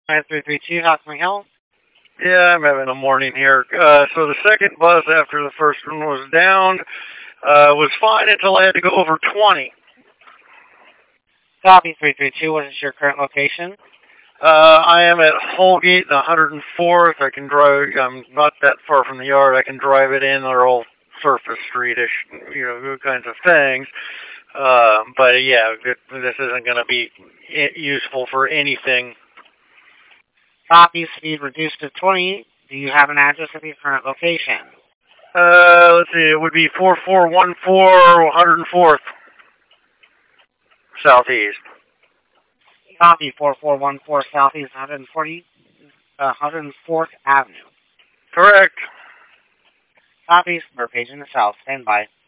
5332, how can we help? Yeah, I'm having a morning here. So the second bus after the first one was down was fine until I had to go over 20. Copy 332, what is your current location? I am at Holgate, 104th. I can drive. I'm not that far from the yard. I can drive it in. They're all surface streetish, good kinds of things. But yeah, this isn't going to be useful for anything. Copy speed reduced to 20. Do you have an address of your current location? Let's see. It would be 4414 104th Southeast. Copy 4414 Southeast 104th Avenue. Correct. Copy, we're paging the south. Stand by.